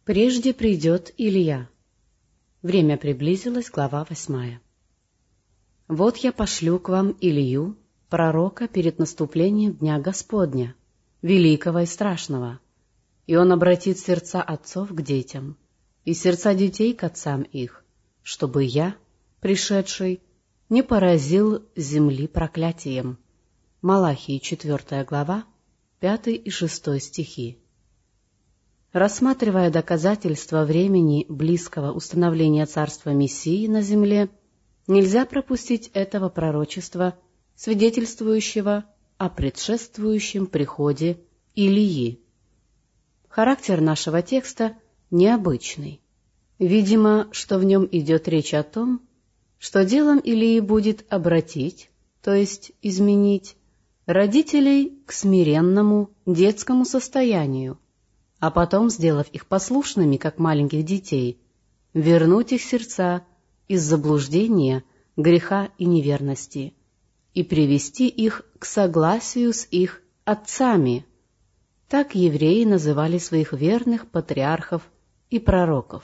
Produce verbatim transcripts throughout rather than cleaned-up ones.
Прежде придет Илия. Время приблизилось, глава восьмая. Вот я пошлю к вам Илию, пророка, перед наступлением дня Господня, великого и страшного, и он обратит сердца отцов к детям, и сердца детей к отцам их, чтобы я, пришедший, не поразил земли проклятием. Малахии, четвертая глава, пятый и шестой стихи. Рассматривая доказательства времени близкого установления царства Мессии на земле, нельзя пропустить этого пророчества, свидетельствующего о предшествующем приходе Илии. Характер нашего текста необычный. Видимо, что в нем идет речь о том, что делом Илии будет обратить, то есть изменить, родителей к смиренному детскому состоянию, а потом, сделав их послушными, как маленьких детей, вернуть их сердца из заблуждения, греха и неверности и привести их к согласию с их отцами. Так евреи называли своих верных патриархов и пророков.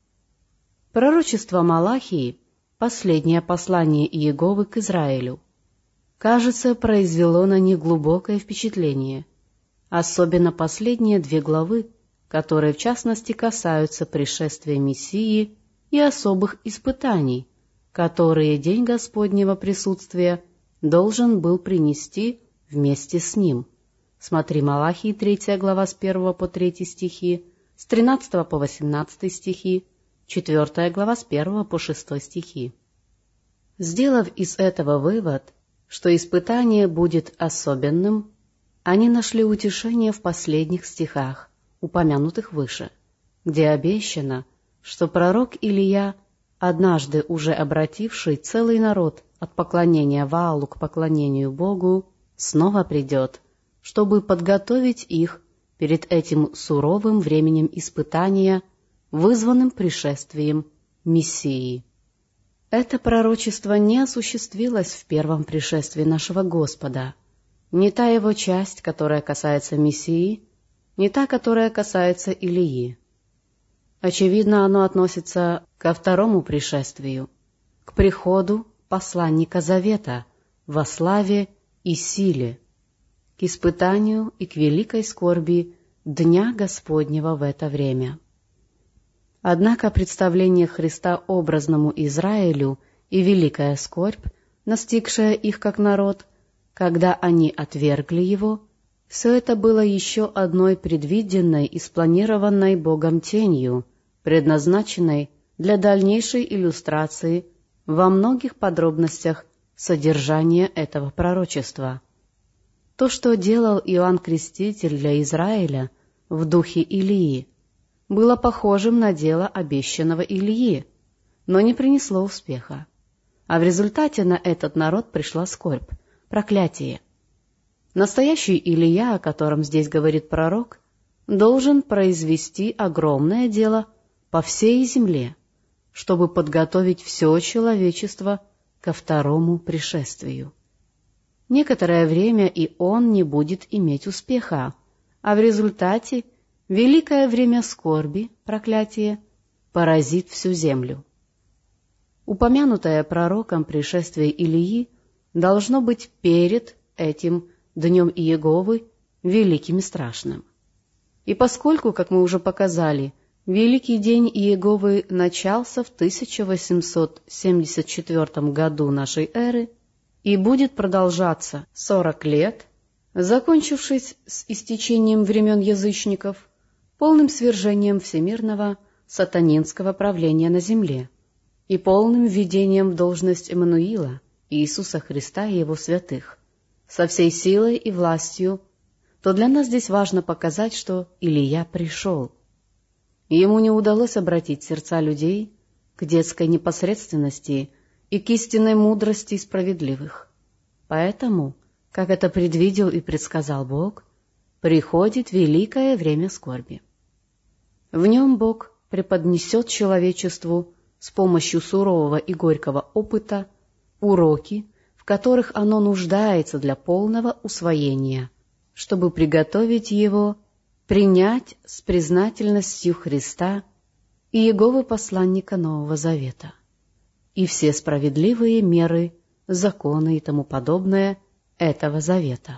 Пророчество Малахии, последнее послание Иеговы к Израилю, кажется, произвело на них глубокое впечатление, особенно последние две главы, которые в частности касаются пришествия Мессии и особых испытаний, которые день Господнего присутствия должен был принести вместе с ним. Смотри Малахии, третья глава, с первого по третий стихи, с тринадцатого по восемнадцатый стихи, четвертая глава, с первого по шестой стихи. Сделав из этого вывод, что испытание будет особенным, они нашли утешение в последних стихах, упомянутых выше, где обещано, что пророк Илия, однажды уже обративший целый народ от поклонения Ваалу к поклонению Богу, снова придет, чтобы подготовить их перед этим суровым временем испытания, вызванным пришествием Мессии. Это пророчество не осуществилось в первом пришествии нашего Господа, не та его часть, которая касается Мессии, не та, которая касается Илии. Очевидно, оно относится ко второму пришествию, к приходу посланника Завета во славе и силе, к испытанию и к великой скорби Дня Господнего в это время. Однако представление Христа образному Израилю и великая скорбь, настигшая их как народ, когда они отвергли его, все это было еще одной предвиденной и спланированной Богом тенью, предназначенной для дальнейшей иллюстрации во многих подробностях содержания этого пророчества. То, что делал Иоанн Креститель для Израиля в духе Илии, было похожим на дело обещанного Илии, но не принесло успеха. А в результате на этот народ пришла скорбь, проклятие. Настоящий Илия, о котором здесь говорит пророк, должен произвести огромное дело по всей земле, чтобы подготовить все человечество ко второму пришествию. Некоторое время и он не будет иметь успеха, а в результате великое время скорби, проклятие, поразит всю землю. Упомянутое пророком пришествие Илии должно быть перед этим днем Иеговы великим и страшным. И поскольку, как мы уже показали, великий день Иеговы начался в тысяча восемьсот семьдесят четвёртом году нашей эры и будет продолжаться сорок лет, закончившись с истечением времен язычников, полным свержением всемирного сатанинского правления на земле и полным введением в должность Эммануила, Иисуса Христа и Его святых, со всей силой и властью, то для нас здесь важно показать, что Илия пришел. Ему не удалось обратить сердца людей к детской непосредственности и к истинной мудрости справедливых. Поэтому, как это предвидел и предсказал Бог, приходит великое время скорби. В нем Бог преподнесет человечеству с помощью сурового и горького опыта уроки, в которых оно нуждается для полного усвоения, чтобы приготовить его принять с признательностью Христа и Иеговы посланника Нового Завета, и все справедливые меры, законы и тому подобное этого завета.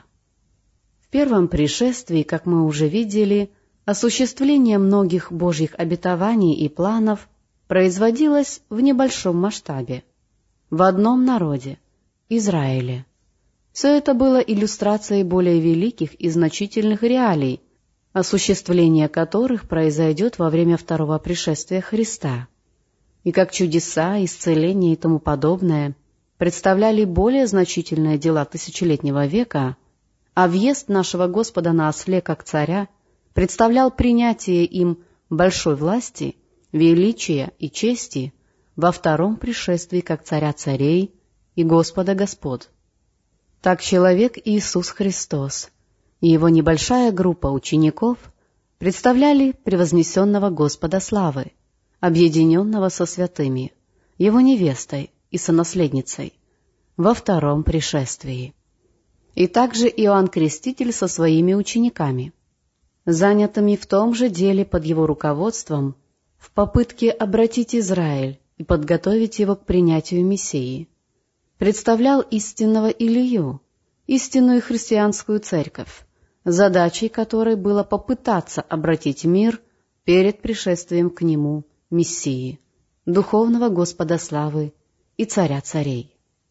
В первом пришествии, как мы уже видели, осуществление многих Божьих обетований и планов производилось в небольшом масштабе, в одном народе — Израиле. Все это было иллюстрацией более великих и значительных реалий, осуществление которых произойдет во время второго пришествия Христа, и как чудеса, исцеления и тому подобное представляли более значительные дела тысячелетнего века, а въезд нашего Господа на осле как царя представлял принятие им большой власти, величия и чести во втором пришествии как царя царей и Господа господ. Так человек Иисус Христос и его небольшая группа учеников представляли превознесенного Господа славы, объединенного со святыми, его невестой и сонаследницей, во втором пришествии. И также Иоанн Креститель со своими учениками, занятыми в том же деле под его руководством, в попытке обратить Израиль и подготовить его к принятию Мессии, представлял истинного Илию, истинную христианскую церковь, задачей которой было попытаться обратить мир перед пришествием к нему Мессии, духовного Господа славы и Царя царей.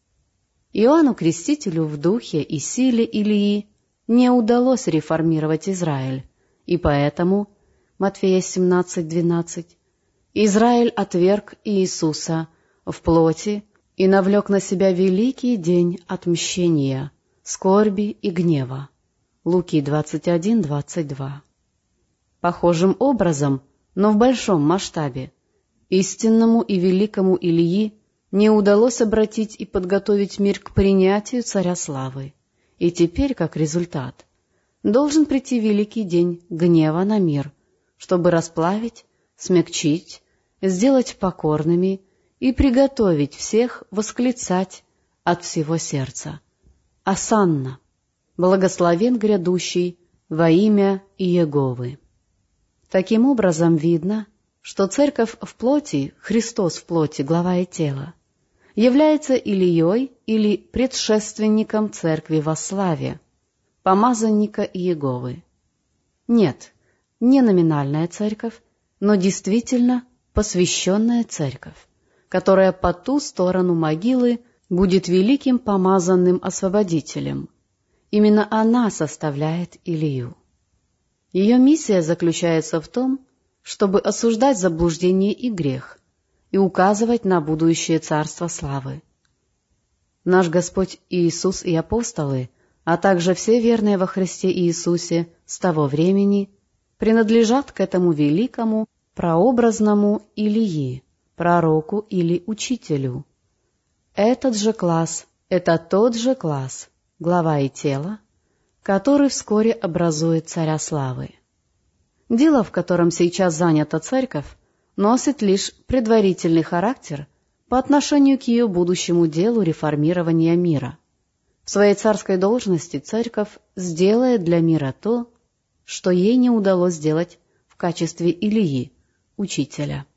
Иоанну Крестителю в духе и силе Илии не удалось реформировать Израиль, и поэтому, Матфея семнадцать двенадцать, Израиль отверг Иисуса в плоти и навлек на себя великий день отмщения, скорби и гнева. Луки двадцать один двадцать два. Похожим образом, но в большом масштабе, истинному и великому Илии не удалось обратить и подготовить мир к принятию Царя славы, и теперь, как результат, должен прийти великий день гнева на мир, чтобы расплавить, смягчить, сделать покорными и приготовить всех восклицать от всего сердца: «Осанна! Благословен грядущий во имя Иеговы». Таким образом, видно, что Церковь в плоти, Христос в плоти, глава и тело, является Илией или предшественником Церкви во славе, помазанника Иеговы. Нет, не номинальная Церковь, но действительно посвященная Церковь, которая по ту сторону могилы будет великим помазанным освободителем. Именно она составляет Илию. Ее миссия заключается в том, чтобы осуждать заблуждение и грех и указывать на будущее царство славы. Наш Господь Иисус и апостолы, а также все верные во Христе Иисусе с того времени, принадлежат к этому великому прообразному Илии, пророку или учителю. Этот же класс, это тот же класс, глава и тело, который вскоре образует Царя славы. Дело, в котором сейчас занята Церковь, носит лишь предварительный характер по отношению к ее будущему делу реформирования мира. В своей царской должности Церковь сделает для мира то, что ей не удалось сделать в качестве Илии, учителя.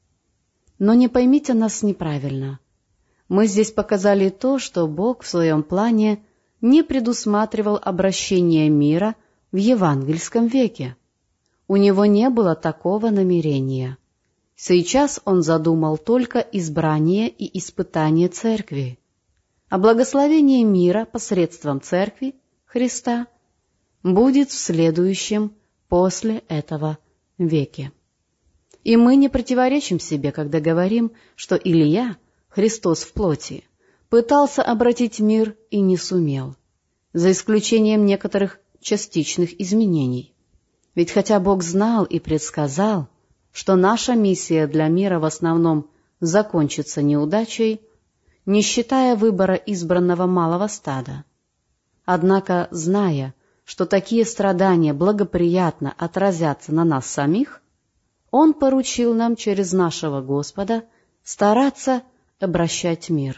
Но не поймите нас неправильно. Мы здесь показали то, что Бог в своем плане не предусматривал обращение мира в евангельском веке. У него не было такого намерения. Сейчас он задумал только избрание и испытание Церкви, а благословение мира посредством Церкви Христа будет в следующем после этого веке. И мы не противоречим себе, когда говорим, что Илия, Христос в плоти, пытался обратить мир и не сумел, за исключением некоторых частичных изменений. Ведь хотя Бог знал и предсказал, что наша миссия для мира в основном закончится неудачей, не считая выбора избранного малого стада, однако, зная, что такие страдания благоприятно отразятся на нас самих, Он поручил нам через нашего Господа стараться обращать мир.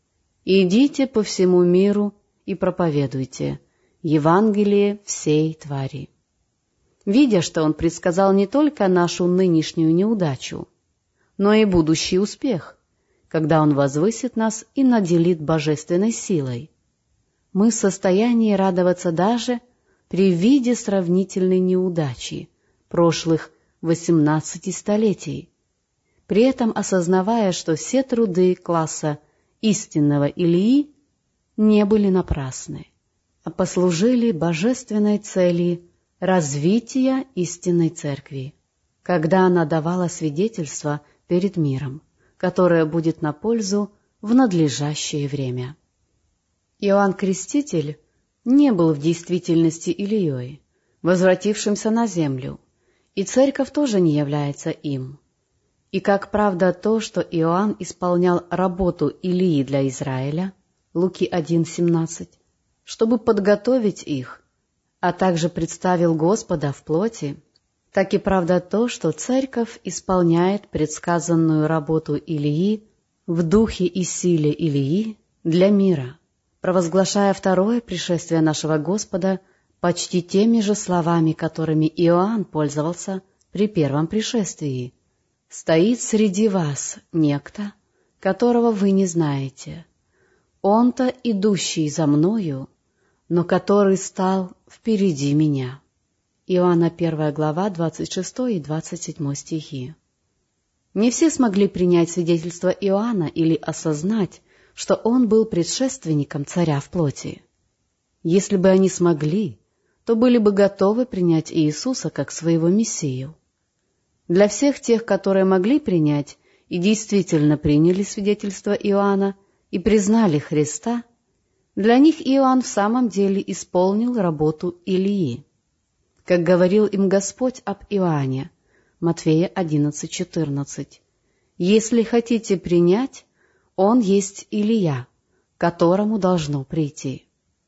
«Идите по всему миру и проповедуйте Евангелие всей твари». видя, что он предсказал не только нашу нынешнюю неудачу, но и будущий успех, когда он возвысит нас и наделит божественной силой. Мы в состоянии радоваться даже при виде сравнительной неудачи прошлых восемнадцати столетий, при этом осознавая, что все труды класса истинного Илии не были напрасны, а послужили божественной цели развития истинной церкви, когда она давала свидетельство перед миром, которое будет на пользу в надлежащее время. Иоанн Креститель не был в действительности Илией, возвратившимся на землю, и церковь тоже не является им. И как правда то, что Иоанн исполнял работу Илии для Израиля, Луки один семнадцать, чтобы подготовить их, а также представил Господа в плоти, так и правда то, что церковь исполняет предсказанную работу Илии в духе и силе Илии для мира, провозглашая второе пришествие нашего Господа почти теми же словами, которыми Иоанн пользовался при первом пришествии. «Стоит среди вас некто, которого вы не знаете. Он-то идущий за мною, но который стал впереди меня». Иоанна первая глава, двадцать шестой и двадцать седьмой стихи. Не все смогли принять свидетельство Иоанна или осознать, что он был предшественником царя в плоти. Если бы они смогли, то были бы готовы принять Иисуса как своего Мессию. Для всех тех, которые могли принять и действительно приняли свидетельство Иоанна и признали Христа, для них Иоанн в самом деле исполнил работу Илии, как говорил им Господь об Иоанне, Матфея одиннадцать четырнадцать. «Если хотите принять, он есть Илия, которому должно прийти».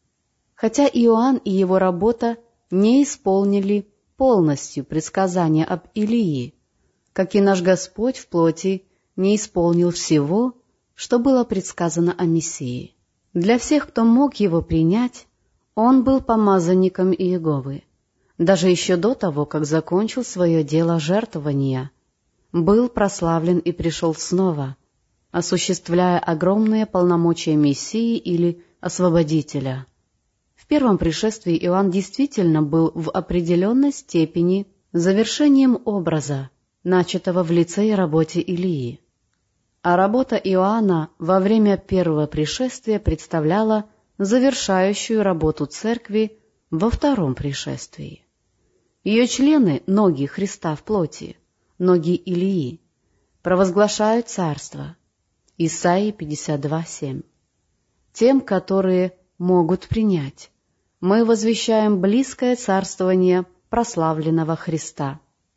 Хотя Иоанн и его работа не исполнили полностью предсказания об Илии, как и наш Господь в плоти не исполнил всего, что было предсказано о Мессии. Для всех, кто мог его принять, он был помазанником Иеговы, даже еще до того, как закончил свое дело жертвования, был прославлен и пришел снова, осуществляя огромные полномочия Мессии или Освободителя. В первом пришествии Иоанн действительно был в определенной степени завершением образа, начатого в лице и работе Илии. А работа Иоанна во время первого пришествия представляла завершающую работу Церкви во втором пришествии. Ее члены, ноги Христа в плоти, ноги Илии, провозглашают царство. Исайя пятьдесят два семь. Тем, которые могут принять, мы возвещаем близкое царствование прославленного Христа.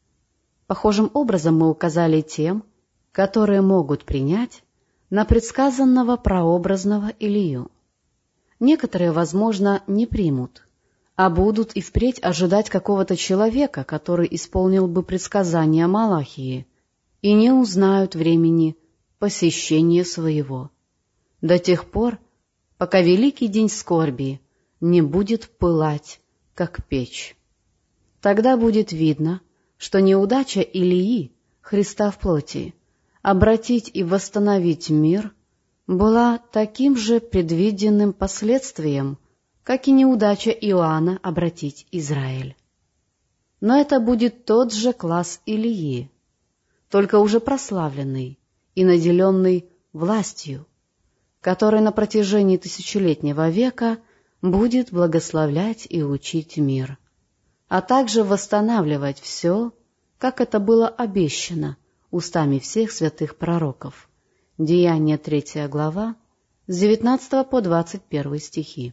Похожим образом мы указали тем, которые могут принять, на предсказанного прообразного Илию. Некоторые, возможно, не примут, а будут и впредь ожидать какого-то человека, который исполнил бы предсказания Малахии, и не узнают времени посещения своего, до тех пор, пока великий день скорби не будет пылать, как печь. Тогда будет видно, что неудача Илии, Христа в плоти, обратить и восстановить мир была таким же предвиденным последствием, как и неудача Иоанна обратить Израиль. Но это будет тот же класс Илии, только уже прославленный и наделенный властью, который на протяжении тысячелетнего века будет благословлять и учить мир, а также восстанавливать все, как это было обещано устами всех святых пророков. Деяния третья глава, с девятнадцатого по двадцать первый стихи.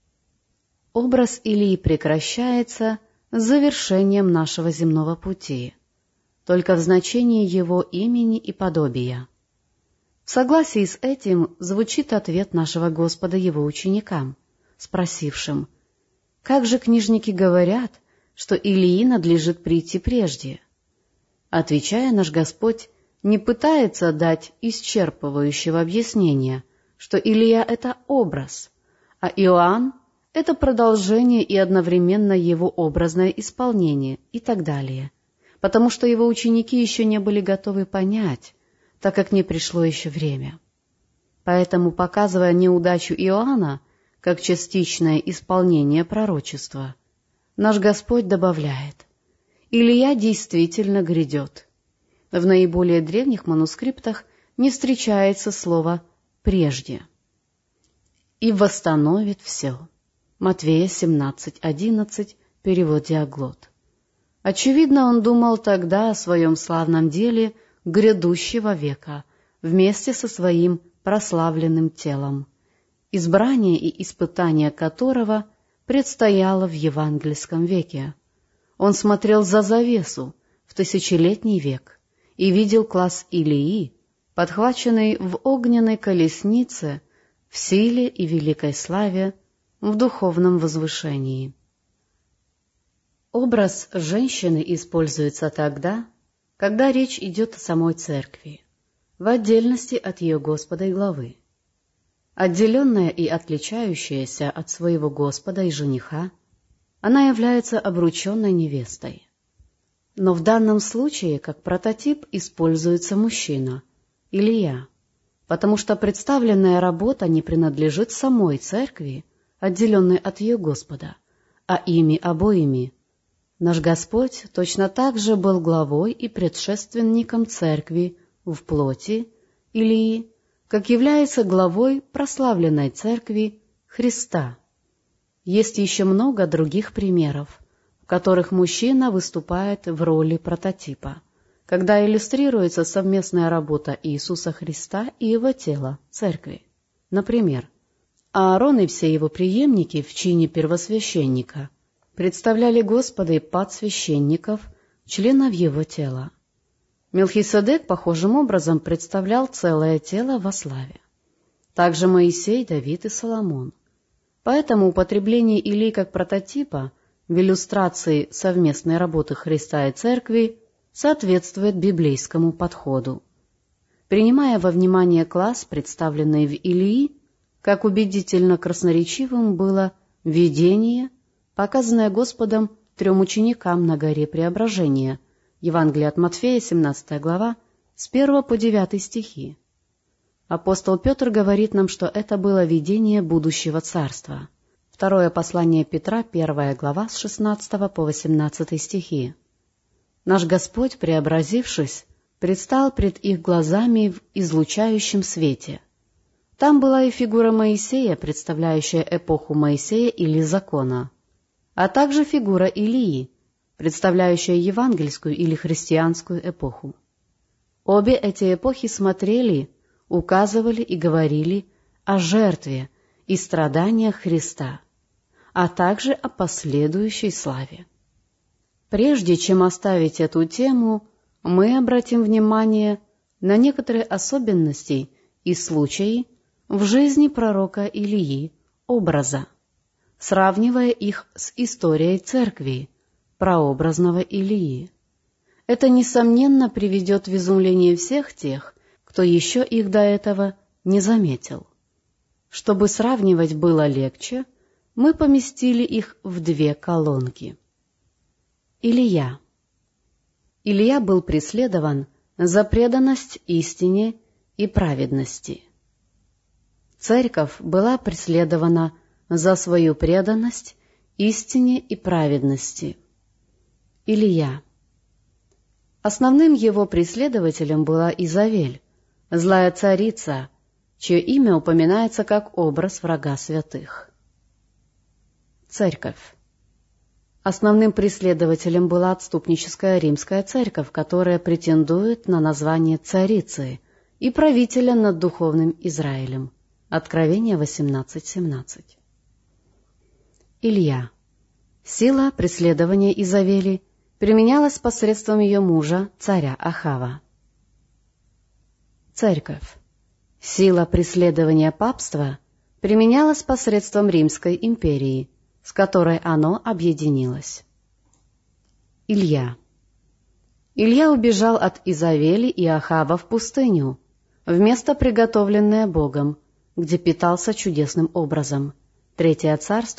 Образ Илии прекращается с завершением нашего земного пути, только в значении его имени и подобия. В согласии с этим звучит ответ нашего Господа его ученикам, спросившим: «Как же книжники говорят, что Илии надлежит прийти прежде?» Отвечая, наш Господь не пытается дать исчерпывающего объяснения, что Илия — это образ, а Иоанн — это продолжение и одновременно его образное исполнение и так далее, потому что его ученики еще не были готовы понять, так как не пришло еще время. Поэтому, показывая неудачу Иоанна как частичное исполнение пророчества, наш Господь добавляет: «Илия действительно грядет». В наиболее древних манускриптах не встречается слово «прежде». «И восстановит все». Матвея семнадцать одиннадцать, перевод Диаглот. Очевидно, он думал тогда о своем славном деле грядущего века вместе со своим прославленным телом, избрание и испытание которого предстояло в евангельском веке. Он смотрел за завесу в тысячелетний век и видел класс Илии, подхваченный в огненной колеснице, в силе и великой славе, в духовном возвышении. Образ женщины используется тогда, когда речь идет о самой церкви, в отдельности от ее Господа и главы. Отделенная и отличающаяся от своего Господа и жениха, она является обрученной невестой. Но в данном случае как прототип используется мужчина, Илия, потому что представленная работа не принадлежит самой церкви, отделенной от ее Господа, а ими обоими. Наш Господь точно так же был главой и предшественником церкви в плоти Илии, как является главой прославленной церкви Христа. Есть еще много других примеров, в которых мужчина выступает в роли прототипа, когда иллюстрируется совместная работа Иисуса Христа и Его тела, церкви. Например, Аарон и все его преемники в чине первосвященника представляли Господа и подсвященников, членов Его тела. Мелхиседек похожим образом представлял целое тело во славе. Также Моисей, Давид и Соломон. Поэтому употребление Илии как прототипа в иллюстрации совместной работы Христа и Церкви соответствует библейскому подходу. Принимая во внимание класс, представленный в Илии, как убедительно красноречивым было видение, показанное Господом трем ученикам на горе Преображения, Евангелие от Матфея, семнадцатая глава, с первого по девятый стихи. Апостол Петр говорит нам, что это было видение будущего царства. Второе послание Петра, первая глава, с шестнадцатого по восемнадцатый стихи. Наш Господь, преобразившись, предстал пред их глазами в излучающем свете. Там была и фигура Моисея, представляющая эпоху Моисея или закона, а также фигура Илии, представляющая евангельскую или христианскую эпоху. Обе эти эпохи смотрели, указывали и говорили о жертве и страданиях Христа, а также о последующей славе. Прежде чем оставить эту тему, мы обратим внимание на некоторые особенности и случаи в жизни пророка Илии, образа, сравнивая их с историей церкви, прообразного Илии. Это, несомненно, приведет в изумление всех тех, кто еще их до этого не заметил. Чтобы сравнивать было легче, мы поместили их в две колонки. Илия. Илия был преследован за преданность истине и праведности. Церковь была преследована за свою преданность истине и праведности. Илия. Основным его преследователем была Изавель, злая царица, чье имя упоминается как образ врага святых. Церковь. Основным преследователем была отступническая римская церковь, которая претендует на название царицы и правителя над духовным Израилем. Откровение восемнадцать семнадцать. Илия. Сила преследования Изавели применялась посредством ее мужа, царя Ахава. Церковь. Сила преследования папства применялась посредством Римской империи, с которой оно объединилось. Илья. Илья убежал от Изавели и Ахава в пустыню, в место, приготовленное Богом, где питался чудесным образом. Третье Царств,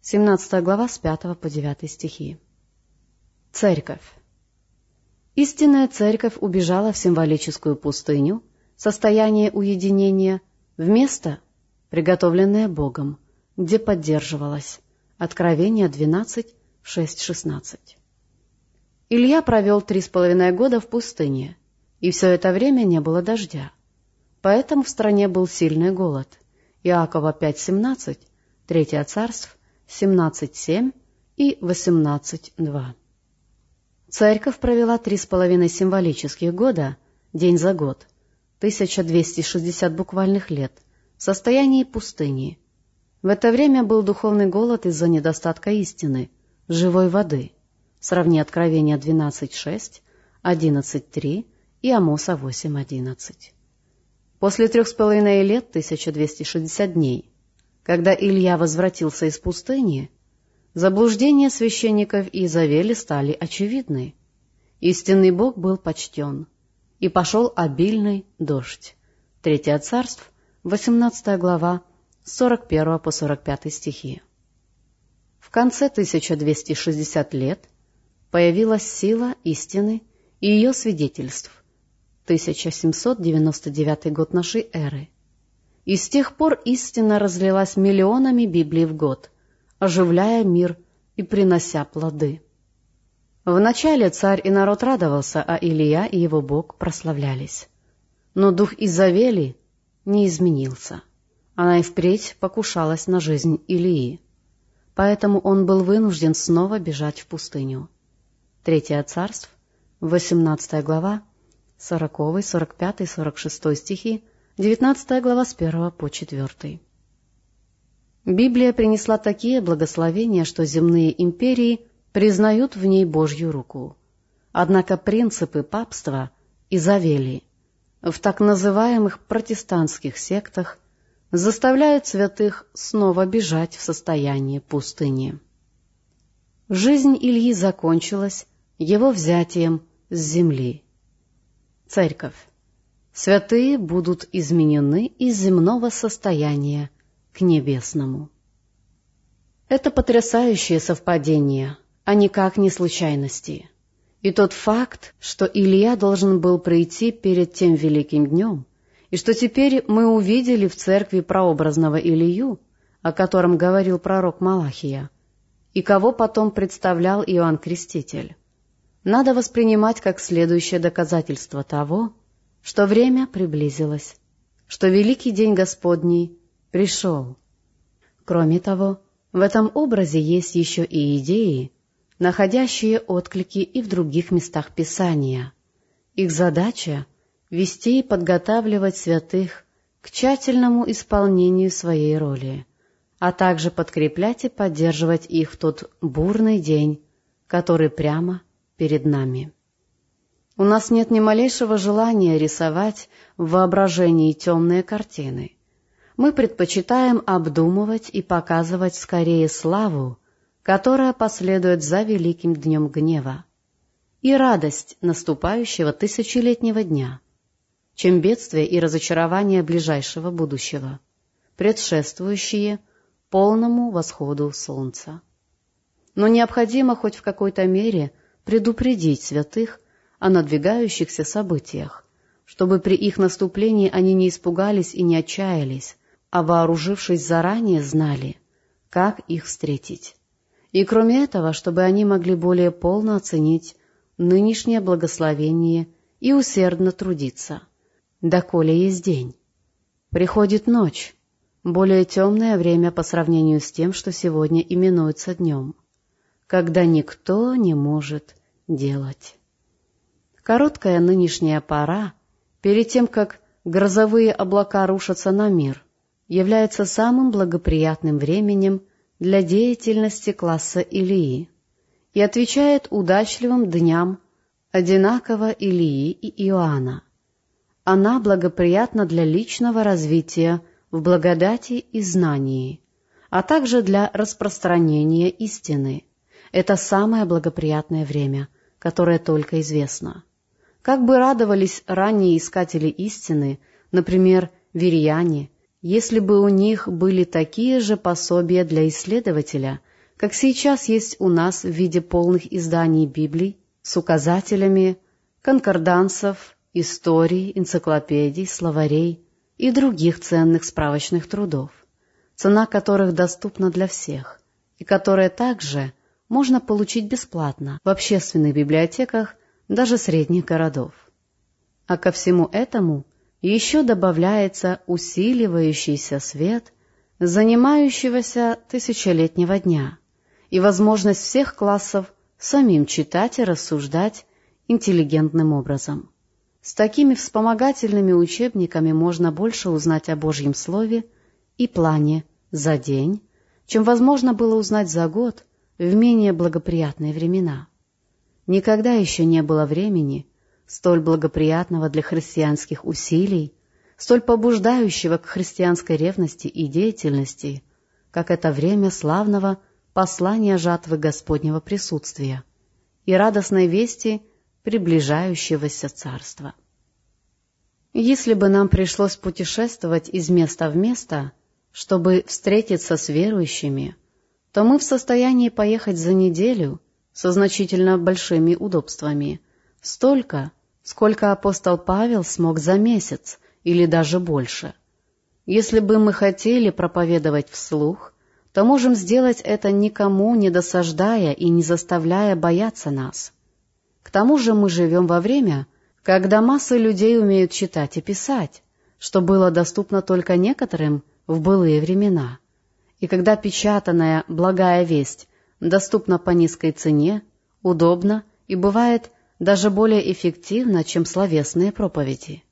семнадцатая глава с пятого по девятый стихи. Церковь. Истинная церковь убежала в символическую пустыню, состояние уединения, в место, приготовленное Богом, где поддерживалась. Откровение двенадцать, шесть, шестнадцать. Илья провел три с половиной года в пустыне, и все это время не было дождя. Поэтому в стране был сильный голод. Иакова пять, семнадцать, Третье Царств семнадцать, семь и восемнадцать, два. Церковь провела три с половиной символических года, день за год, тысяча двести шестьдесят буквальных лет, в состоянии пустыни. В это время был духовный голод из-за недостатка истины, живой воды. Сравни Откровение двенадцать, шесть, одиннадцать, три и Амоса восемь, одиннадцать. После трех с половиной лет, тысяча двести шестьдесят дней, когда Илья возвратился из пустыни, заблуждения священников Иезавели стали очевидны. Истинный Бог был почтен, и пошел обильный дождь. Третье Царств, восемнадцатая глава, с сорок первого по сорок пятый стихи. В конце тысяча двести шестидесятых лет появилась сила истины и ее свидетельств, тысяча семьсот девяносто девятый год нашей эры. И с тех пор истина разлилась миллионами Библий в год, оживляя мир и принося плоды. Вначале царь и народ радовался, а Илия и его Бог прославлялись. Но дух Иезавели не изменился. Она и впредь покушалась на жизнь Илии. Поэтому он был вынужден снова бежать в пустыню. Третье Царств, восемнадцатая глава, сороковый, сорок пятый, сорок шестой стихи, девятнадцатая глава с первого по четвертый. Библия принесла такие благословения, что земные империи признают в ней Божью руку. Однако принципы папства Иезавели в так называемых протестантских сектах заставляют святых снова бежать в состояние пустыни. Жизнь Ильи закончилась его взятием с земли. Церковь. Святые будут изменены из земного состояния к небесному. Это потрясающее совпадение, а никак не случайности. И тот факт, что Илья должен был прийти перед тем великим днем, и что теперь мы увидели в церкви прообразного Илию, о котором говорил пророк Малахия, и кого потом представлял Иоанн Креститель, надо воспринимать как следующее доказательство того, что время приблизилось, что великий день Господний пришел. Кроме того, в этом образе есть еще и идеи, находящие отклики и в других местах Писания. Их задача — вести и подготавливать святых к тщательному исполнению своей роли, а также подкреплять и поддерживать их в тот бурный день, который прямо перед нами. У нас нет ни малейшего желания рисовать в воображении темные картины. Мы предпочитаем обдумывать и показывать скорее славу, которая последует за великим днем гнева, и радость наступающего тысячелетнего дня, чем бедствие и разочарование ближайшего будущего, предшествующие полному восходу солнца. Но необходимо хоть в какой-то мере предупредить святых о надвигающихся событиях, чтобы при их наступлении они не испугались и не отчаялись, а, вооружившись заранее, знали, как их встретить. И кроме этого, чтобы они могли более полно оценить нынешнее благословение и усердно трудиться, доколе есть день. Приходит ночь, более темное время по сравнению с тем, что сегодня именуется днем, когда никто не может делать. Короткая нынешняя пора, перед тем, как грозовые облака рушатся на мир, является самым благоприятным временем для деятельности класса Илии и отвечает удачливым дням одинаково Илии и Иоанна. Она благоприятна для личного развития в благодати и знании, а также для распространения истины. Это самое благоприятное время, которое только известно. Как бы радовались ранние искатели истины, например, вирияне, если бы у них были такие же пособия для исследователя, как сейчас есть у нас в виде полных изданий Библий с указателями, конкордансов, историй, энциклопедий, словарей и других ценных справочных трудов, цена которых доступна для всех, и которые также можно получить бесплатно в общественных библиотеках даже средних городов. А ко всему этому еще добавляется усиливающийся свет занимающегося тысячелетнего дня и возможность всех классов самим читать и рассуждать интеллигентным образом. С такими вспомогательными учебниками можно больше узнать о Божьем Слове и плане за день, чем возможно было узнать за год в менее благоприятные времена. Никогда еще не было времени, столь благоприятного для христианских усилий, столь побуждающего к христианской ревности и деятельности, как это время славного послания жатвы Господнего присутствия и радостной вести приближающегося царства. Если бы нам пришлось путешествовать из места в место, чтобы встретиться с верующими, то мы в состоянии поехать за неделю со значительно большими удобствами, столько, сколько апостол Павел смог за месяц или даже больше. Если бы мы хотели проповедовать вслух, то можем сделать это никому не досаждая и не заставляя бояться нас. К тому же мы живем во время, когда массы людей умеют читать и писать, что было доступно только некоторым в былые времена, и когда печатанная благая весть доступна по низкой цене, удобно и бывает даже более эффективно, чем словесные проповеди.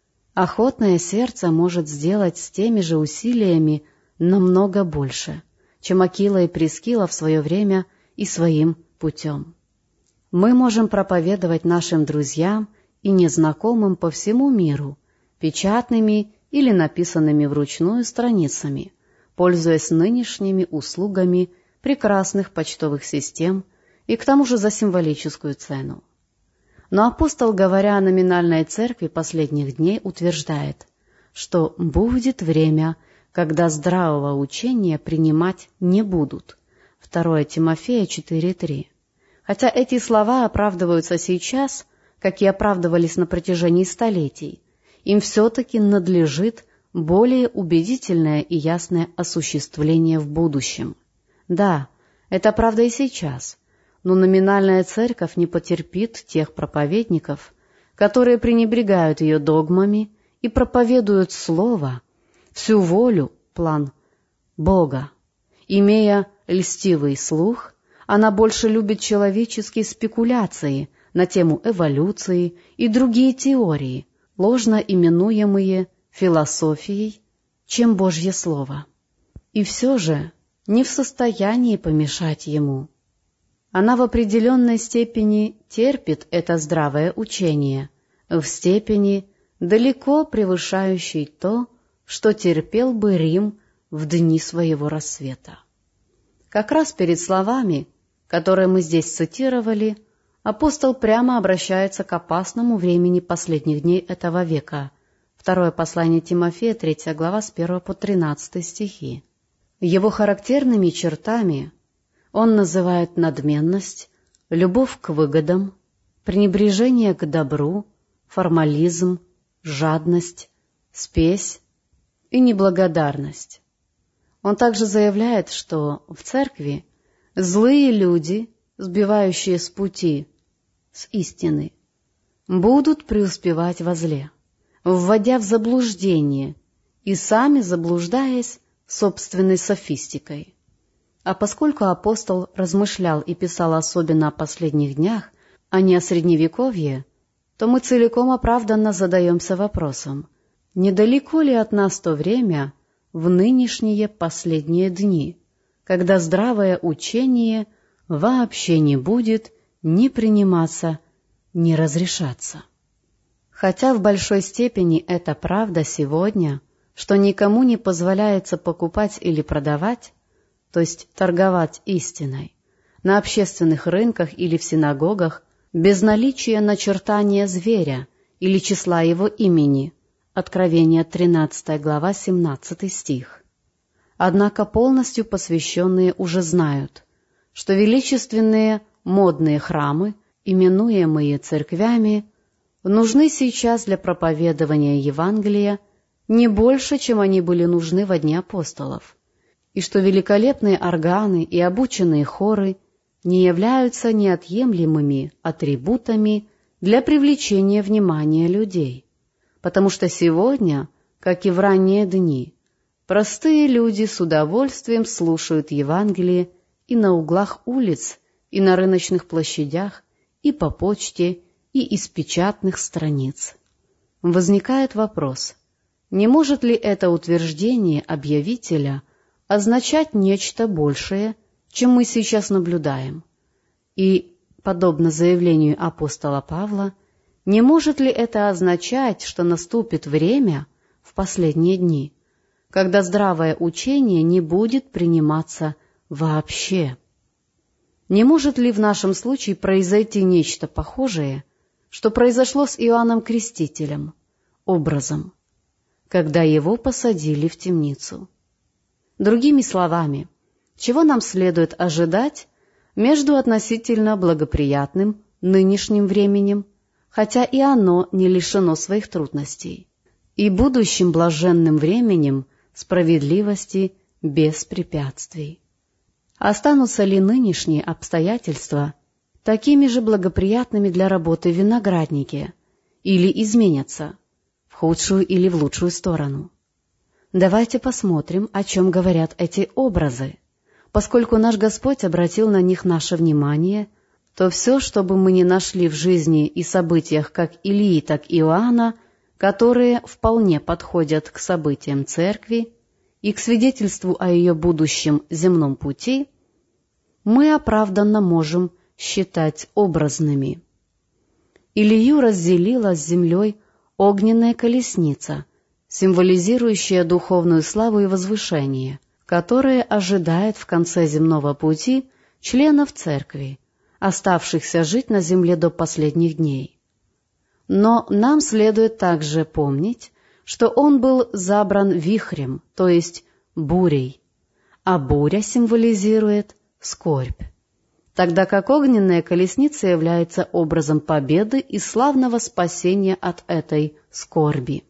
Охотное сердце может сделать с теми же усилиями намного больше, чем Акила и Прискила в свое время и своим путем. Мы можем проповедовать нашим друзьям и незнакомым по всему миру печатными или написанными вручную страницами, пользуясь нынешними услугами прекрасных почтовых систем и к тому же за символическую цену. Но апостол, говоря о номинальной церкви последних дней, утверждает, что будет время, когда здравого учения принимать не будут. второе Тимофея четыре три. Хотя эти слова оправдываются сейчас, как и оправдывались на протяжении столетий, им все-таки надлежит более убедительное и ясное осуществление в будущем. Да, это правда и сейчас, но номинальная церковь не потерпит тех проповедников, которые пренебрегают ее догмами и проповедуют слово, всю волю, план Бога. Имея льстивый слух, она больше любит человеческие спекуляции на тему эволюции и другие теории, ложно именуемые философией, чем Божье Слово. И все же не в состоянии помешать ему. Она в определенной степени терпит это здравое учение, в степени, далеко превышающей то, что терпел бы Рим в дни своего рассвета. Как раз перед словами, которые мы здесь цитировали, апостол прямо обращается к опасному времени последних дней этого века. Второе послание Тимофея, третья глава, с первого по тринадцатый стихи. Его характерными чертами он называет надменность, любовь к выгодам, пренебрежение к добру, формализм, жадность, спесь и неблагодарность. Он также заявляет, что в церкви злые люди, сбивающие с пути, с истины, будут преуспевать во зле, вводя в заблуждение и сами заблуждаясь собственной софистикой. А поскольку апостол размышлял и писал особенно о последних днях, а не о Средневековье, то мы целиком оправданно задаемся вопросом, недалеко ли от нас то время в нынешние последние дни, когда здравое учение вообще не будет ни приниматься, ни разрешаться. Хотя в большой степени это правда сегодня, что никому не позволяется покупать или продавать, то есть торговать истиной, на общественных рынках или в синагогах без наличия начертания зверя или числа его имени, Откровение тринадцатая глава, семнадцатый стих. Однако полностью посвященные уже знают, что величественные модные храмы, именуемые церквями, нужны сейчас для проповедования Евангелия не больше, чем они были нужны во дни апостолов, и что великолепные органы и обученные хоры не являются неотъемлемыми атрибутами для привлечения внимания людей, потому что сегодня, как и в ранние дни, простые люди с удовольствием слушают Евангелие и на углах улиц, и на рыночных площадях, и по почте, и из печатных страниц. Возникает вопрос, не может ли это утверждение объявителя означать нечто большее, чем мы сейчас наблюдаем? И, подобно заявлению апостола Павла, не может ли это означать, что наступит время в последние дни, когда здравое учение не будет приниматься вообще? Не может ли в нашем случае произойти нечто похожее, что произошло с Иоанном Крестителем, образом, когда его посадили в темницу? Другими словами, чего нам следует ожидать между относительно благоприятным нынешним временем, хотя и оно не лишено своих трудностей, и будущим блаженным временем справедливости без препятствий? Останутся ли нынешние обстоятельства такими же благоприятными для работы в винограднике или изменятся в худшую или в лучшую сторону? Давайте посмотрим, о чем говорят эти образы. Поскольку наш Господь обратил на них наше внимание, то все, что бы мы ни нашли в жизни и событиях как Илии, так и Иоанна, которые вполне подходят к событиям Церкви и к свидетельству о ее будущем земном пути, мы оправданно можем считать образными. Илию разделила с землей огненная колесница, символизирующая духовную славу и возвышение, которое ожидает в конце земного пути членов Церкви, оставшихся жить на земле до последних дней. Но нам следует также помнить, что он был забран вихрем, то есть бурей, а буря символизирует скорбь, тогда как огненная колесница является образом победы и славного спасения от этой скорби.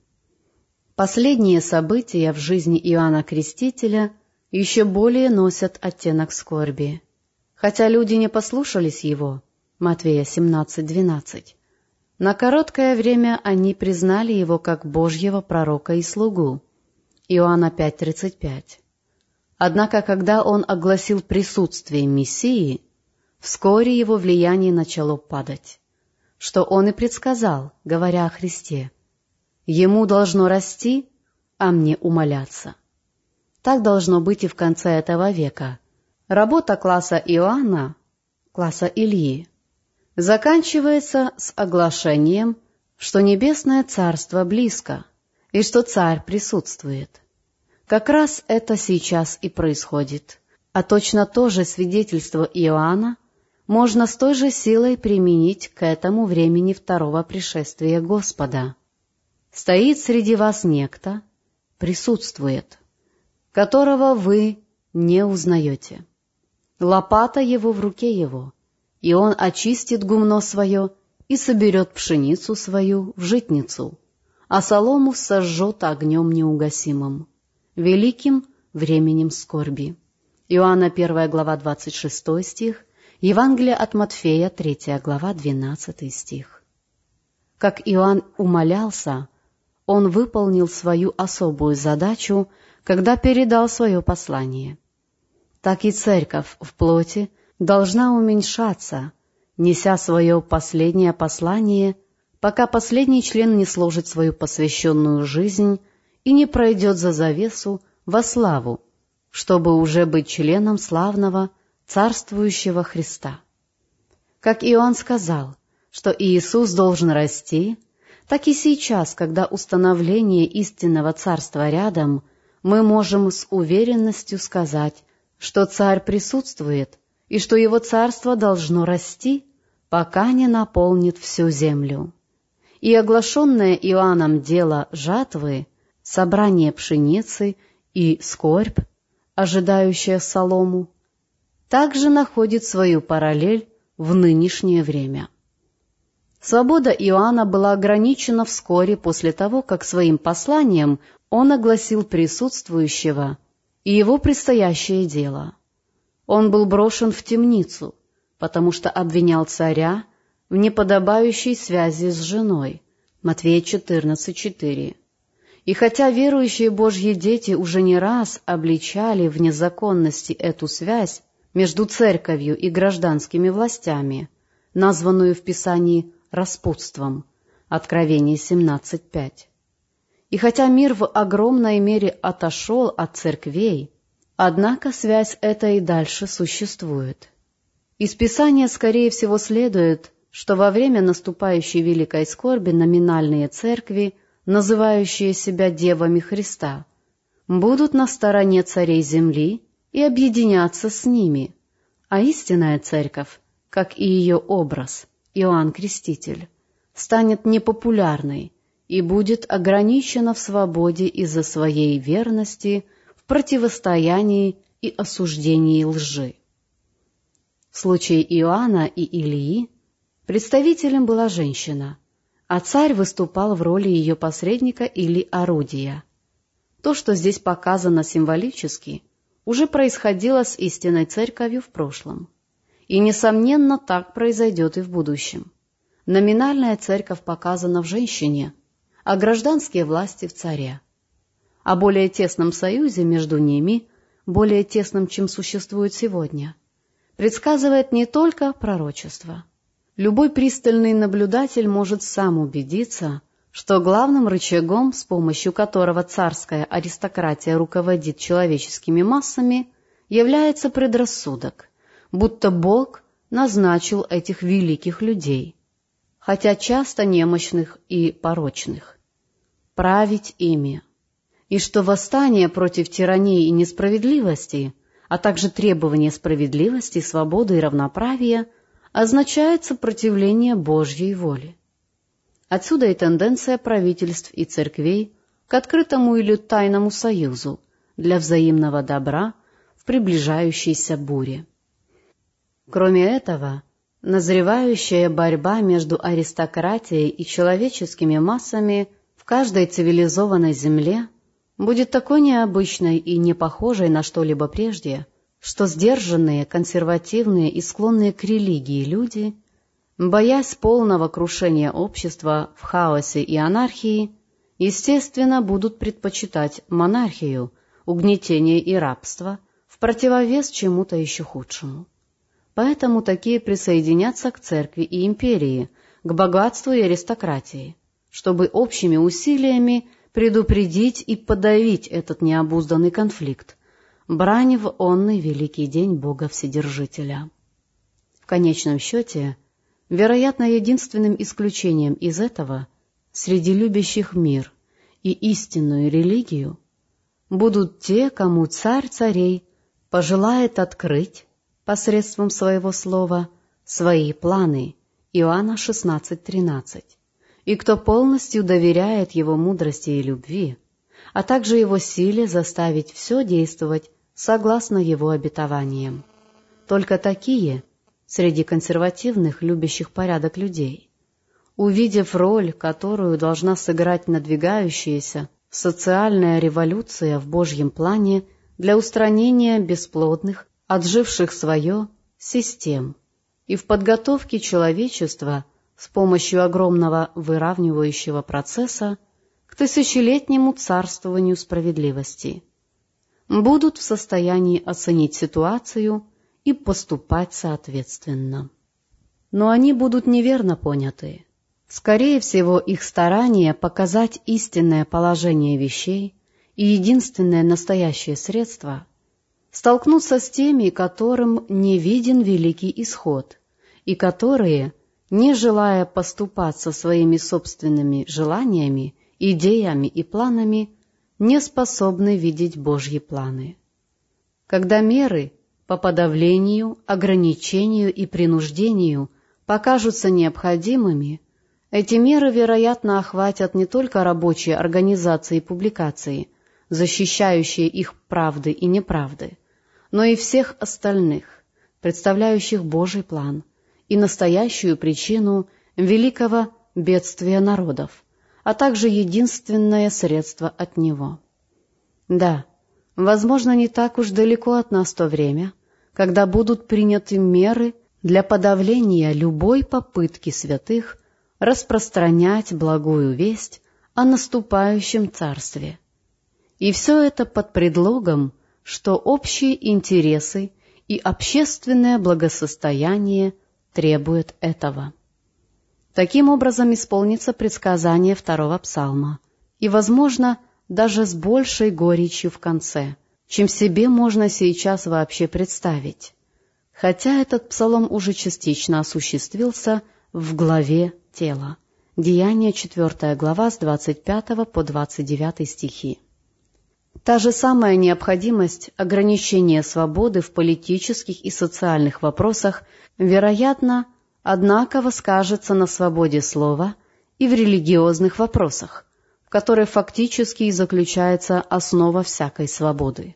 Последние события в жизни Иоанна Крестителя еще более носят оттенок скорби. Хотя люди не послушались его, Матвея семнадцать двенадцать, на короткое время они признали его как Божьего пророка и слугу, Иоанна пять тридцать пять. Однако, когда он огласил присутствие Мессии, вскоре его влияние начало падать, что он и предсказал, говоря о Христе: «Ему должно расти, а мне умаляться». Так должно быть и в конце этого века. Работа класса Иоанна, класса Илии, заканчивается с оглашением, что небесное царство близко и что царь присутствует. Как раз это сейчас и происходит, а точно то же свидетельство Иоанна можно с той же силой применить к этому времени второго пришествия Господа. Стоит среди вас некто, присутствует, которого вы не узнаете. Лопата его в руке его, и он очистит гумно свое и соберет пшеницу свою в житницу, а солому сожжет огнем неугасимым, великим временем скорби. Иоанна первая глава двадцать шестой стих, Евангелие от Матфея третья глава двенадцатый стих. Как Иоанн умолялся, он выполнил свою особую задачу, когда передал свое послание. Так и церковь в плоти должна уменьшаться, неся свое последнее послание, пока последний член не сложит свою посвященную жизнь и не пройдет за завесу во славу, чтобы уже быть членом славного, царствующего Христа. Как Иоанн сказал, что Иисус должен расти, так и сейчас, когда установление истинного царства рядом, мы можем с уверенностью сказать, что царь присутствует и что его царство должно расти, пока не наполнит всю землю. И оглашенное Иоанном дело жатвы, собрание пшеницы и скорбь, ожидающая солому, также находит свою параллель в нынешнее время. Свобода Иоанна была ограничена вскоре после того, как своим посланием он огласил присутствующего и его предстоящее дело. Он был брошен в темницу, потому что обвинял царя в неподобающей связи с женой. Матфея четырнадцать четыре. И хотя верующие Божьи дети уже не раз обличали в незаконности эту связь между церковью и гражданскими властями, названную в Писании распутством, Откровение семнадцать пять. И хотя мир в огромной мере отошел от церквей, однако связь эта и дальше существует. Из Писания, скорее всего, следует, что во время наступающей великой скорби номинальные церкви, называющие себя девами Христа, будут на стороне царей земли и объединяться с ними, а истинная церковь, как и ее образ, Иоанн Креститель, станет непопулярной и будет ограничена в свободе из-за своей верности в противостоянии и осуждении лжи. В случае Иоанна и Илии представителем была женщина, а царь выступал в роли ее посредника или орудия. То, что здесь показано символически, уже происходило с истинной церковью в прошлом. И, несомненно, так произойдет и в будущем. Номинальная церковь показана в женщине, а гражданские власти в царе. О более тесном союзе между ними, более тесном, чем существует сегодня, предсказывает не только пророчество. Любой пристальный наблюдатель может сам убедиться, что главным рычагом, с помощью которого царская аристократия руководит человеческими массами, является предрассудок, будто Бог назначил этих великих людей, хотя часто немощных и порочных, править ими, и что восстание против тирании и несправедливости, а также требование справедливости, свободы и равноправия означает сопротивление Божьей воле. Отсюда и тенденция правительств и церквей к открытому или тайному союзу для взаимного добра в приближающейся буре. Кроме этого, назревающая борьба между аристократией и человеческими массами в каждой цивилизованной земле будет такой необычной и не похожей на что-либо прежде, что сдержанные, консервативные и склонные к религии люди, боясь полного крушения общества в хаосе и анархии, естественно, будут предпочитать монархию, угнетение и рабство в противовес чему-то еще худшему. Поэтому такие присоединятся к церкви и империи, к богатству и аристократии, чтобы общими усилиями предупредить и подавить этот необузданный конфликт, брань в онный великий день Бога Вседержителя. В конечном счете, вероятно, единственным исключением из этого, среди любящих мир и истинную религию, будут те, кому царь царей пожелает открыть посредством своего слова свои планы, Иоанна шестнадцать тринадцать, и кто полностью доверяет его мудрости и любви, а также его силе заставить все действовать согласно его обетованиям. Только такие, среди консервативных, любящих порядок людей, увидев роль, которую должна сыграть надвигающаяся социальная революция в Божьем плане для устранения бесплодных, отживших свое, систем и в подготовке человечества с помощью огромного выравнивающего процесса к тысячелетнему царствованию справедливости, будут в состоянии оценить ситуацию и поступать соответственно. Но они будут неверно поняты. Скорее всего, их старание показать истинное положение вещей и единственное настоящее средство столкнуться с теми, которым не виден великий исход, и которые, не желая поступаться своими собственными желаниями, идеями и планами, не способны видеть Божьи планы. Когда меры по подавлению, ограничению и принуждению покажутся необходимыми, эти меры, вероятно, охватят не только рабочие организации и публикации, защищающие их правды и неправды, но и всех остальных, представляющих Божий план и настоящую причину великого бедствия народов, а также единственное средство от него. Да, возможно, не так уж далеко от нас то время, когда будут приняты меры для подавления любой попытки святых распространять благую весть о наступающем царстве. И все это под предлогом, что общие интересы и общественное благосостояние требуют этого. Таким образом исполнится предсказание второго псалма, и, возможно, даже с большей горечью в конце, чем себе можно сейчас вообще представить, хотя этот псалом уже частично осуществился в главе «Тело». Деяния, четвёртая глава, с двадцать пятого по двадцать девятый стихи. Та же самая необходимость ограничения свободы в политических и социальных вопросах, вероятно, однако скажется на свободе слова и в религиозных вопросах, в которой фактически и заключается основа всякой свободы.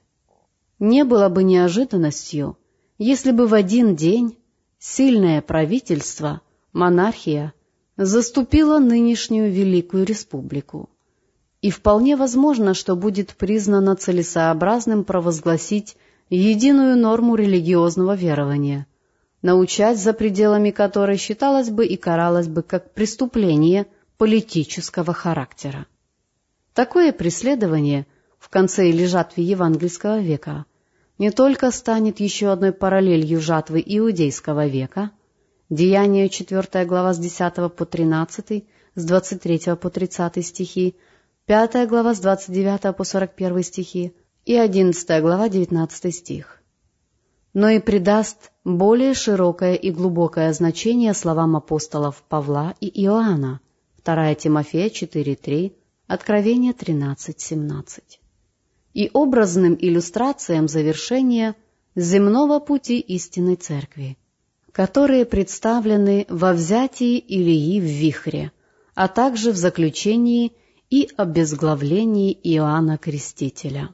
Не было бы неожиданностью, если бы в один день сильное правительство, монархия, заступило нынешнюю Великую Республику. И вполне возможно, что будет признано целесообразным провозгласить единую норму религиозного верования, научать за пределами которой считалось бы и каралось бы как преступление политического характера. Такое преследование в конце или жатве евангельского века не только станет еще одной параллелью жатвы иудейского века, Деяния, четвёртая глава, с десятого по тринадцатый, с двадцать третьего по тридцатый стихи, пятая глава, с двадцать девятого по сорок первый стихи и одиннадцатая глава, девятнадцатый стих. Но и придаст более широкое и глубокое значение словам апостолов Павла и Иоанна, вторая Тимофея четыре три, Откровение тринадцать семнадцать, и образным иллюстрациям завершения земного пути истинной Церкви, которые представлены во взятии Илии в вихре, а также в заключении и обезглавлении Иоанна Крестителя.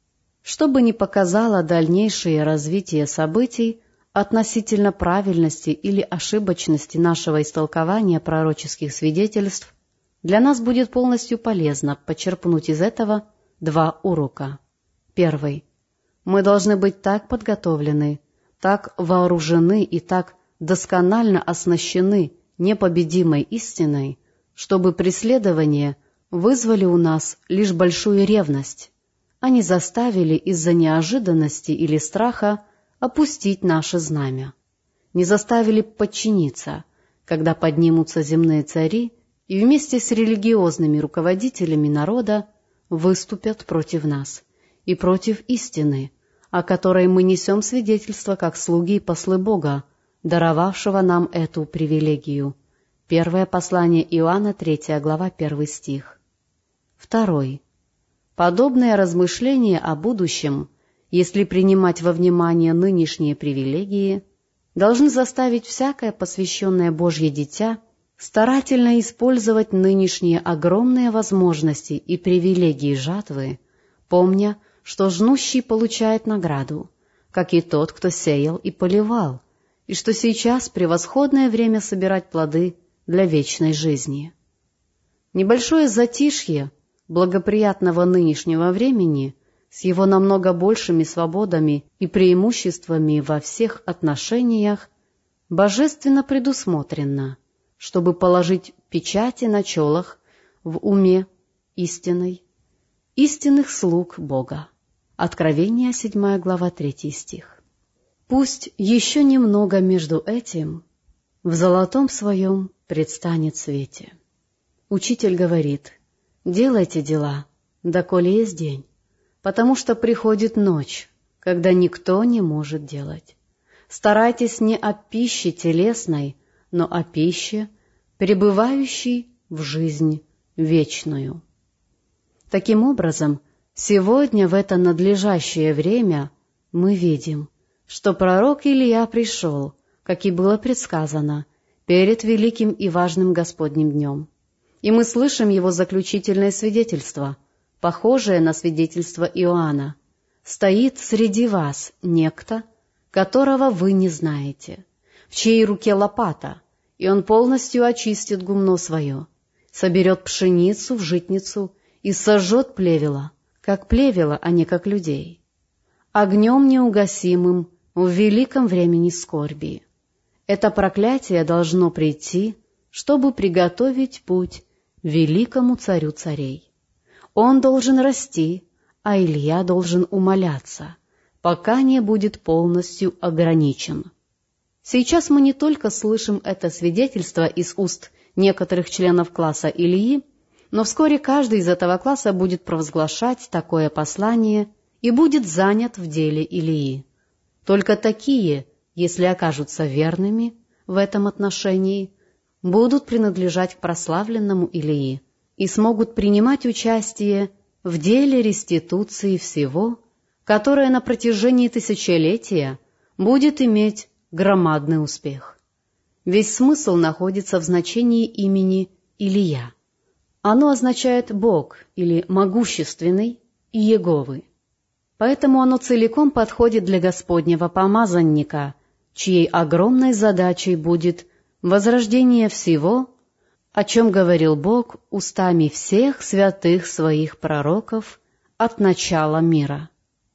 Что бы ни показало дальнейшее развитие событий относительно правильности или ошибочности нашего истолкования пророческих свидетельств, для нас будет полностью полезно почерпнуть из этого два урока. Первый. Мы должны быть так подготовлены, так вооружены и так досконально оснащены непобедимой истиной, чтобы преследования вызвали у нас лишь большую ревность, а не заставили из-за неожиданности или страха опустить наше знамя, не заставили подчиниться, когда поднимутся земные цари и вместе с религиозными руководителями народа выступят против нас и против истины, о которой мы несем свидетельство как слуги и послы Бога, даровавшего нам эту привилегию. Первое послание Иоанна, третья глава, первый стих. Второй. Подобное размышление о будущем, если принимать во внимание нынешние привилегии, должны заставить всякое посвященное Божье дитя старательно использовать нынешние огромные возможности и привилегии жатвы, помня, что жнущий получает награду, как и тот, кто сеял и поливал, и что сейчас превосходное время собирать плоды для вечной жизни. Небольшое затишье благоприятного нынешнего времени с его намного большими свободами и преимуществами во всех отношениях божественно предусмотрено, чтобы положить печати на челах в уме истинной, истинных слуг Бога. Откровение, седьмая глава, третий стих. Пусть еще немного между этим в золотом своем предстанет свете. Учитель говорит: делайте дела, доколе есть день, потому что приходит ночь, когда никто не может делать. Старайтесь не о пище телесной, но о пище, пребывающей в жизнь вечную. Таким образом, сегодня в это надлежащее время мы видим, что пророк Илия пришел, как и было предсказано, перед великим и важным Господним днем. И мы слышим его заключительное свидетельство, похожее на свидетельство Иоанна. «Стоит среди вас некто, которого вы не знаете, в чьей руке лопата, и он полностью очистит гумно свое, соберет пшеницу в житницу и сожжет плевела, как плевела, а не как людей, огнем неугасимым в великом времени скорби. Это проклятие должно прийти, чтобы приготовить путь великому царю царей. Он должен расти, а Илья должен умаляться, пока не будет полностью ограничен. Сейчас мы не только слышим это свидетельство из уст некоторых членов класса Ильи, но вскоре каждый из этого класса будет провозглашать такое послание и будет занят в деле Илии. Только такие, если окажутся верными в этом отношении, будут принадлежать к прославленному Илии и смогут принимать участие в деле реституции всего, которое на протяжении тысячелетия будет иметь громадный успех. Весь смысл находится в значении имени Илия. Оно означает «Бог» или «могущественный» и «Еговы». Поэтому оно целиком подходит для Господнего помазанника, чьей огромной задачей будет возрождение всего, о чем говорил Бог устами всех святых своих пророков от начала мира.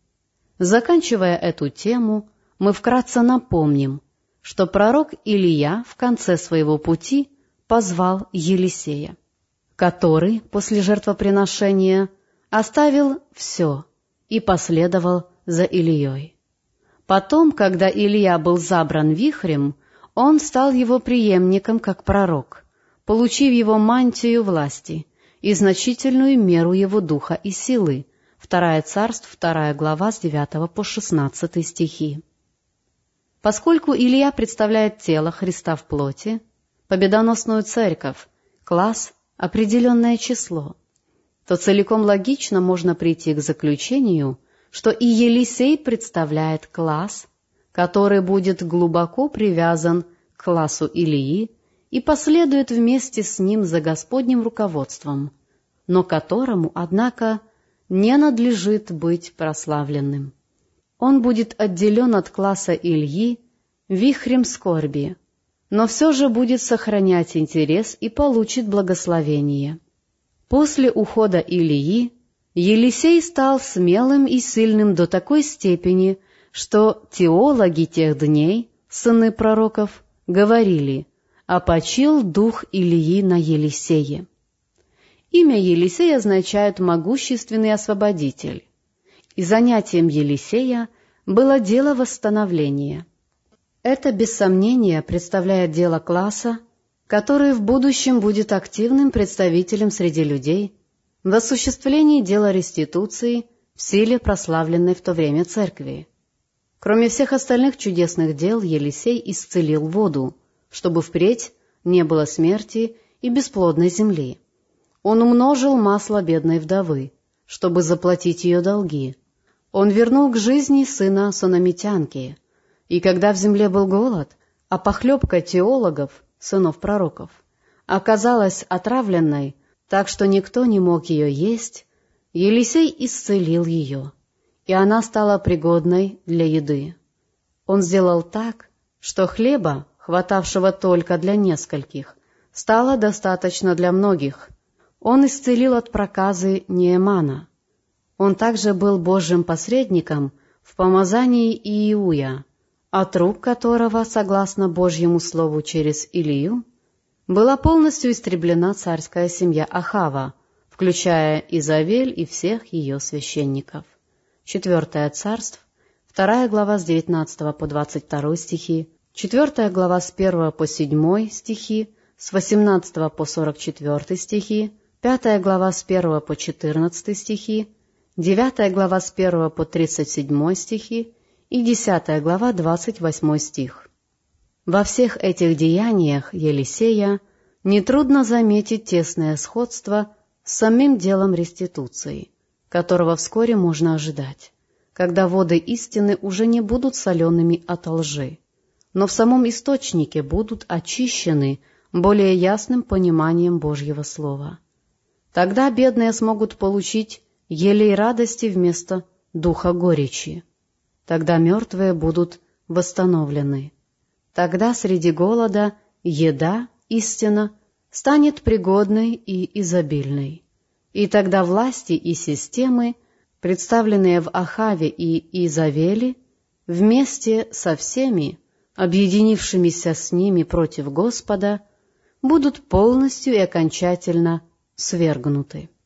Заканчивая эту тему, мы вкратце напомним, что пророк Илия в конце своего пути позвал Елисея, который после жертвоприношения оставил все и последовал за Илией. Потом, когда Илия был забран вихрем, он стал его преемником как пророк, получив его мантию власти и значительную меру его духа и силы. Второе Царств, вторая глава, с девятого по шестнадцатый стихи. Поскольку Илия представляет тело Христа в плоти, победоносную церковь, класс, определенное число, то целиком логично можно прийти к заключению, что и Елисей представляет класс, который будет глубоко привязан к классу Илии и последует вместе с ним за Господним руководством, но которому, однако, не надлежит быть прославленным. Он будет отделен от класса Ильи вихрем скорби, но все же будет сохранять интерес и получит благословение. После ухода Илии Елисей стал смелым и сильным до такой степени, что теологи тех дней, сыны пророков, говорили: «Опочил дух Илии на Елисее». Имя Елисей означает «могущественный освободитель», и занятием Елисея было дело восстановления. Это, без сомнения, представляет дело класса, который в будущем будет активным представителем среди людей в осуществлении дела реституции в силе прославленной в то время церкви. Кроме всех остальных чудесных дел, Елисей исцелил воду, чтобы впредь не было смерти и бесплодной земли. Он умножил масло бедной вдовы, чтобы заплатить ее долги. Он вернул к жизни сына сунамитянки, и когда в земле был голод, а похлебка теологов, сынов пророков, оказалась отравленной, так что никто не мог ее есть, Елисей исцелил ее, и она стала пригодной для еды. Он сделал так, что хлеба, хватавшего только для нескольких, стало достаточно для многих. Он исцелил от проказы Неемана. Он также был Божьим посредником в помазании Иуя, от рук которого, согласно Божьему слову через Илию, была полностью истреблена царская семья Ахава, включая Изавель и всех ее священников. Четвертое Царств, вторая глава с девятнадцатого по двадцать второй стихи, четвертая глава с первого по седьмой стихи, с восемнадцатого по сорок четвертый стихи, пятая глава с первого по четырнадцатый стихи, девятая глава с первого по тридцать седьмой стихи и десятая глава двадцать восьмой стих. Во всех этих деяниях Елисея нетрудно заметить тесное сходство с самим делом реституции, которого вскоре можно ожидать, когда воды истины уже не будут солеными от лжи, но в самом источнике будут очищены более ясным пониманием Божьего Слова. Тогда бедные смогут получить елей радости вместо духа горечи. Тогда мертвые будут восстановлены. Тогда среди голода еда, истина, станет пригодной и изобильной. И тогда власти и системы, представленные в Ахаве и Изавеле, вместе со всеми, объединившимися с ними против Господа, будут полностью и окончательно свергнуты.